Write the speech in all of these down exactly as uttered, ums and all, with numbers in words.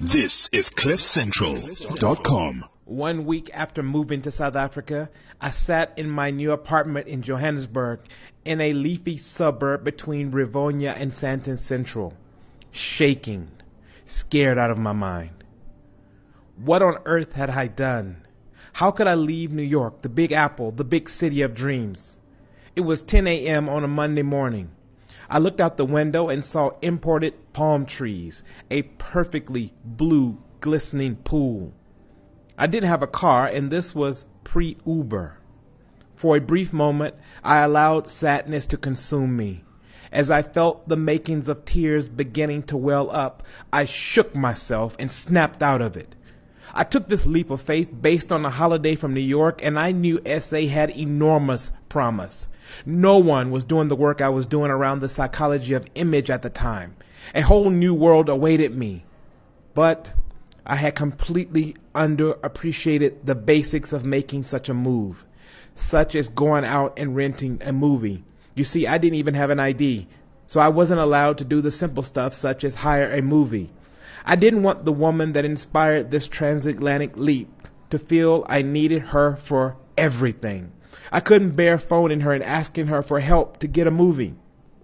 This is cliff central dot com. One week after moving to South Africa, I sat in my new apartment in Johannesburg in a leafy suburb between Rivonia and Sandton Central, shaking, scared out of my mind. What on earth had I done? How could I leave New York, the Big Apple, the big city of dreams? It was ten a.m. on a Monday morning. I looked out the window and saw imported palm trees, a perfectly blue, glistening pool. I didn't have a car, and this was pre-Uber. For a brief moment, I allowed sadness to consume me. As I felt the makings of tears beginning to well up, I shook myself and snapped out of it. I took this leap of faith based on a holiday from New York, and I knew S A had enormous promise. No one was doing the work I was doing around the psychology of image at the time. A whole new world awaited me. But I had completely underappreciated the basics of making such a move, such as going out and renting a movie. You see, I didn't even have an I D, so I wasn't allowed to do the simple stuff such as hire a movie. I didn't want the woman that inspired this transatlantic leap to feel I needed her for everything. I couldn't bear phoning her and asking her for help to get a movie.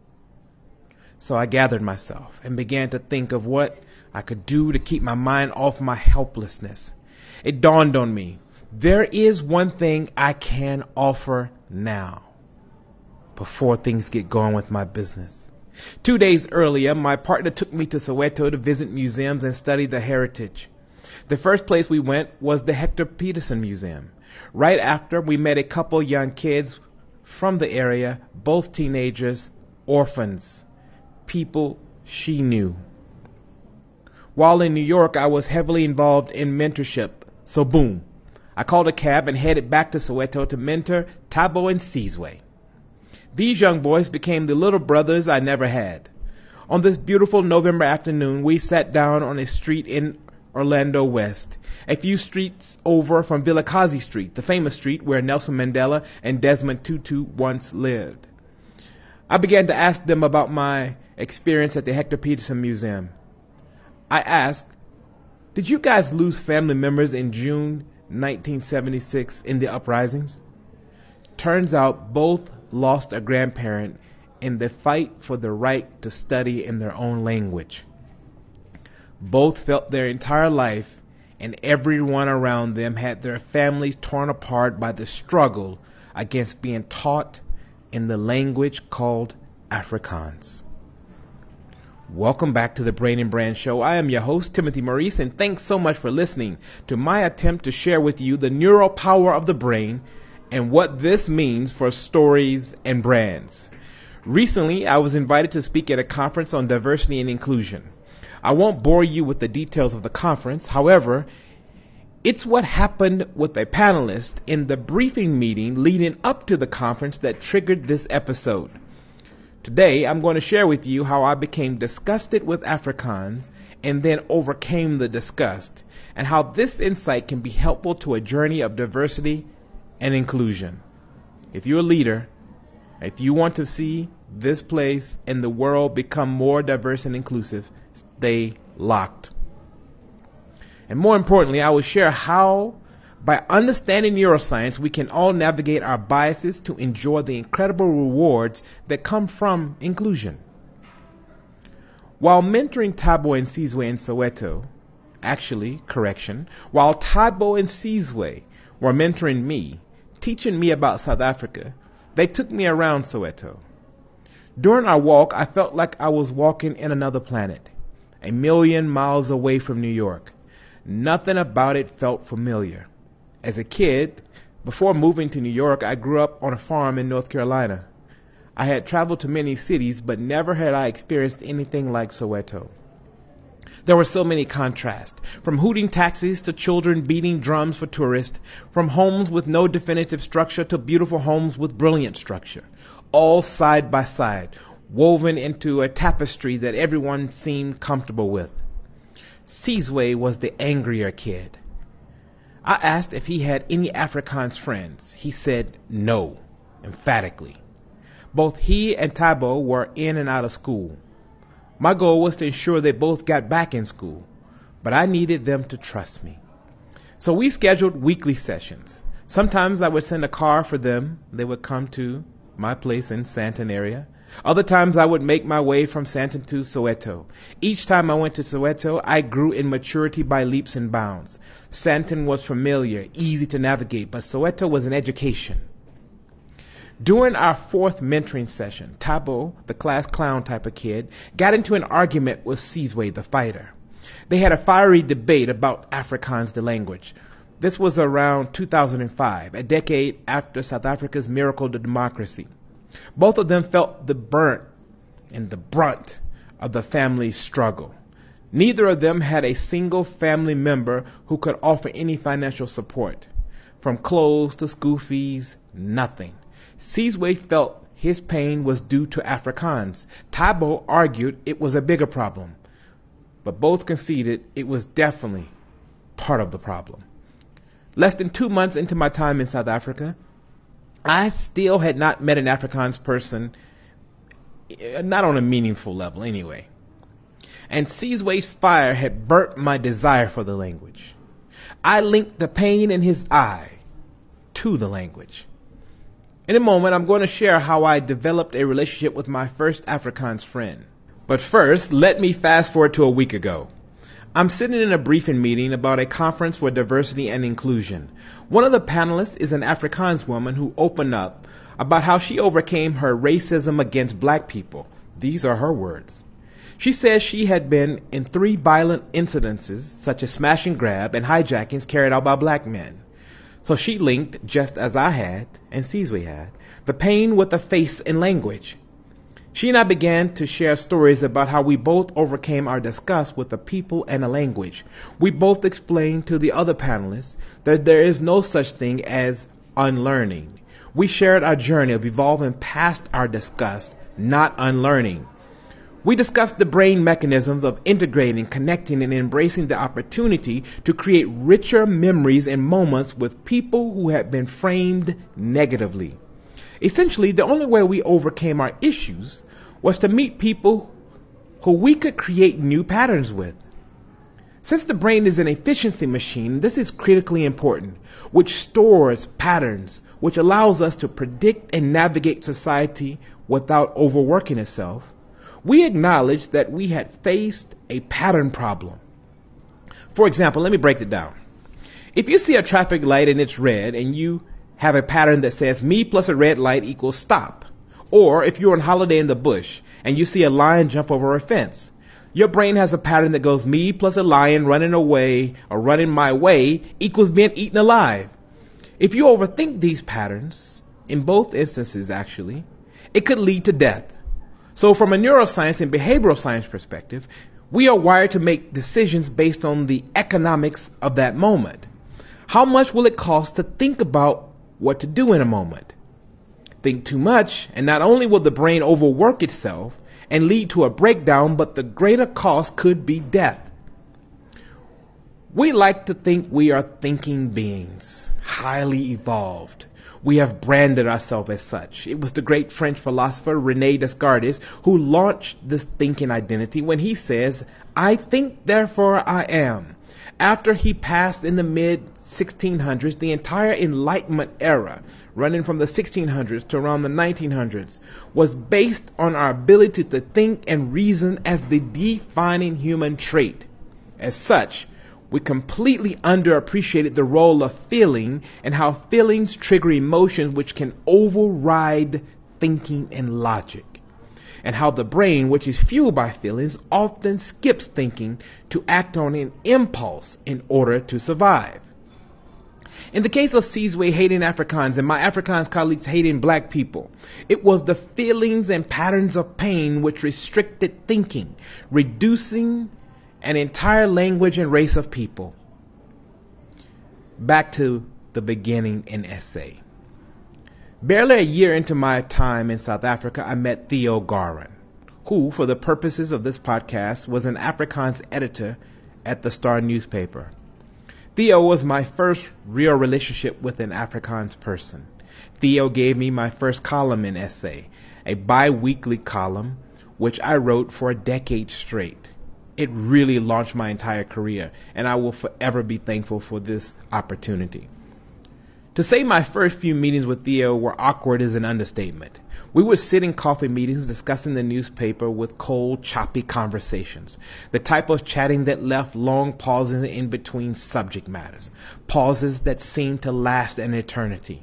So I gathered myself and began to think of what I could do to keep my mind off my helplessness. It dawned on me, there is one thing I can offer now, before things get going with my business. Two days earlier, my partner took me to Soweto to visit museums and study the heritage. The first place we went was the Hector Peterson Museum. Right after, we met a couple young kids from the area, both teenagers, orphans, people she knew. While in New York, I was heavily involved in mentorship, so boom, I called a cab and headed back to Soweto to mentor Thabo and Sizwe. These young boys became the little brothers I never had. On this beautiful November afternoon, we sat down on a street in Orlando West, a few streets over from Vilakazi Street, the famous street where Nelson Mandela and Desmond Tutu once lived. I began to ask them about my experience at the Hector Peterson Museum. I asked, did you guys lose family members in June nineteen seventy-six in the uprisings? Turns out both lost a grandparent in the fight for the right to study in their own language. Both felt their entire life and everyone around them had their families torn apart by the struggle against being taught in the language called Afrikaans. Welcome back to the Brain and Brand Show. I am your host, Timothy Maurice, and thanks so much for listening to my attempt to share with you the neural power of the brain and what this means for stories and brands. Recently, I was invited to speak at a conference on diversity and inclusion. I won't bore you with the details of the conference. However, it's what happened with a panelist in the briefing meeting leading up to the conference that triggered this episode. Today, I'm going to share with you how I became disgusted with Afrikaans and then overcame the disgust, and how this insight can be helpful to a journey of diversity and inclusion. If you're a leader, if you want to see this place and the world become more diverse and inclusive, stay locked. And more importantly, I will share how, by understanding neuroscience, we can all navigate our biases to enjoy the incredible rewards that come from inclusion. While mentoring Thabo and Sizwe in Soweto, actually, correction, while Thabo and Sizwe were mentoring me, teaching me about South Africa, they took me around Soweto. During our walk, I felt like I was walking in another planet, a million miles away from New York. Nothing about it felt familiar. As a kid, before moving to New York, I grew up on a farm in North Carolina. I had traveled to many cities, but never had I experienced anything like Soweto. There were so many contrasts, from hooting taxis to children beating drums for tourists, from homes with no definitive structure to beautiful homes with brilliant structure, all side by side, woven into a tapestry that everyone seemed comfortable with. Sizwe was the angrier kid. I asked if he had any Afrikaans friends. He said no, emphatically. Both he and Thabo were in and out of school. My goal was to ensure they both got back in school. but I needed them to trust me. So we scheduled weekly sessions. Sometimes I would send a car for them. They would come to my place in Santon area. Other times I would make my way from Santon to Soweto. Each time I went to Soweto, I grew in maturity by leaps and bounds. Santon was familiar, easy to navigate, but Soweto was an education. During our fourth mentoring session, Tabo, the class clown type of kid, got into an argument with Sizwe, the fighter. They had a fiery debate about Afrikaans, the language. This was around two thousand five, a decade after South Africa's miracle to democracy. Both of them felt the burnt and the brunt of the family struggle. Neither of them had a single family member who could offer any financial support. From clothes to school fees, nothing. Sizwe felt his pain was due to Afrikaans. Tabo argued it was a bigger problem. But both conceded it was definitely part of the problem. Less than two months into my time in South Africa, I still had not met an Afrikaans person, not on a meaningful level anyway. And Sizwe's fire had burnt my desire for the language. I linked the pain in his eye to the language. In a moment, I'm going to share how I developed a relationship with my first Afrikaans friend. But first, let me fast forward to a week ago. I'm sitting in a briefing meeting about a conference for diversity and inclusion. One of the panelists is an Afrikaans woman who opened up about how she overcame her racism against black people. These are her words. She says she had been in three violent incidences, such as smash and grab and hijackings carried out by black men. So she linked, just as I had, and Sizwe had, the pain with the face and language. She and I began to share stories about how we both overcame our disgust with the people and the language. We both explained to the other panelists that there is no such thing as unlearning. We shared our journey of evolving past our disgust, not unlearning. We discussed the brain mechanisms of integrating, connecting, and embracing the opportunity to create richer memories and moments with people who had been framed negatively. Essentially, the only way we overcame our issues was to meet people who we could create new patterns with. Since the brain is an efficiency machine, this is critically important, which stores patterns, which allows us to predict and navigate society without overworking itself. We acknowledged that we had faced a pattern problem. For example, let me break it down. If you see a traffic light and it's red and you have a pattern that says me plus a red light equals stop. Or if you're on holiday in the bush and you see a lion jump over a fence, your brain has a pattern that goes me plus a lion running away or running my way equals being eaten alive. If you overthink these patterns, in both instances actually, it could lead to death. So from a neuroscience and behavioral science perspective, we are wired to make decisions based on the economics of that moment. How much will it cost to think about what to do in a moment? Think too much, and not only will the brain overwork itself and lead to a breakdown, but the greater cost could be death. We like to think we are thinking beings, highly evolved. We have branded ourselves as such. It was the great French philosopher René Descartes who launched this thinking identity when he says, I think, therefore I am. After he passed in the mid sixteen hundreds, the entire Enlightenment era, running from the sixteen hundreds to around the nineteen hundreds, was based on our ability to think and reason as the defining human trait. As such, we completely underappreciated the role of feeling and how feelings trigger emotions which can override thinking and logic. And how the brain, which is fueled by feelings, often skips thinking to act on an impulse in order to survive. In the case of Sizwe hating Afrikaans and my Afrikaans colleagues hating black people, it was the feelings and patterns of pain which restricted thinking, reducing an entire language and race of people. Back to the beginning in S A. Barely a year into my time in South Africa, I met Theo Garan, who, for the purposes of this podcast, was an Afrikaans editor at the Star newspaper. Theo was my first real relationship with an Afrikaans person. Theo gave me my first column in S A, a bi-weekly column which I wrote for a decade straight. it really launched my entire career, and I will forever be thankful for this opportunity. To say my first few meetings with Theo were awkward is an understatement. We would sit in coffee meetings discussing the newspaper with cold, choppy conversations, the type of chatting that left long pauses in between subject matters, pauses that seemed to last an eternity.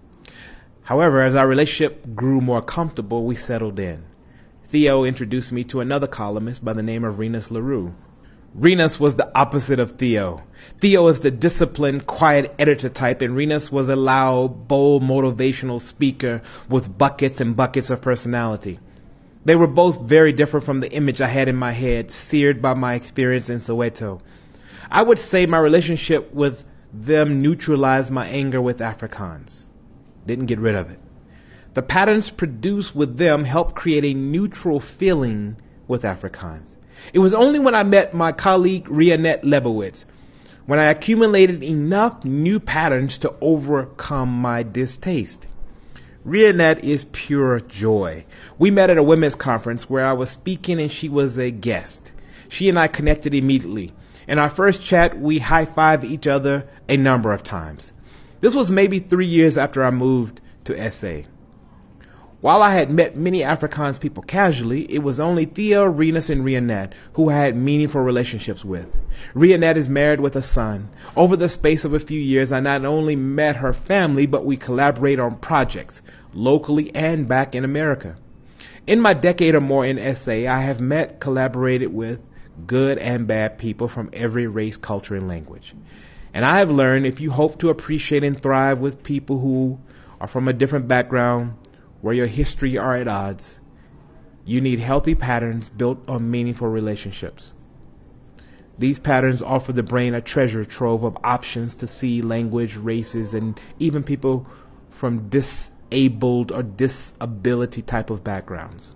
However, as our relationship grew more comfortable, we settled in. Theo introduced me to another columnist by the name of Renus LaRue. Renus was the opposite of Theo. Theo is the disciplined, quiet editor type, and Renus was a loud, bold, motivational speaker with buckets and buckets of personality. They were both very different from the image I had in my head, seared by my experience in Soweto. I would say my relationship with them neutralized my anger with Afrikaans. Didn't get rid of it. The patterns produced with them helped create a neutral feeling with Afrikaans. It was only when I met my colleague Rianet Lebowitz, when I accumulated enough new patterns to overcome my distaste. Rianet is pure joy. We met at a women's conference where I was speaking and she was a guest. She and I connected immediately. In our first chat, we high-fived each other a number of times. This was maybe three years after I moved to S A. While I had met many Afrikaans people casually, it was only Theo, Renus, and Rianet who I had meaningful relationships with. Rianet is married with a son. Over the space of a few years, I not only met her family, but we collaborate on projects, locally and back in America. In my decade or more in S A, I have met, collaborated with good and bad people from every race, culture, and language. And I have learned if you hope to appreciate and thrive with people who are from a different background, where your history are at odds, you need healthy patterns built on meaningful relationships. These patterns offer the brain a treasure trove of options to see language, races, and even people from disabled or disability type of backgrounds.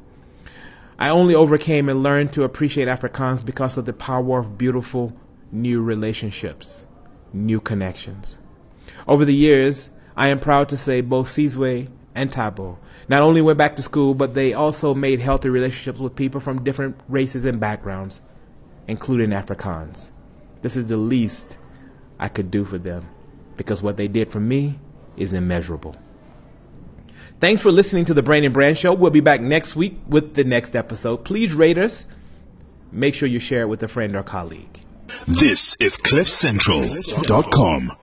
I only overcame and learned to appreciate Afrikaans because of the power of beautiful new relationships, new connections. Over the years, I am proud to say both Sizwe and Thabo not only went back to school, but they also made healthy relationships with people from different races and backgrounds, including Afrikaans. This is the least I could do for them, because what they did for me is immeasurable. Thanks for listening to the Brain and Brand Show. We'll be back next week with the next episode. Please rate us. Make sure you share it with a friend or colleague. This is cliff central dot com.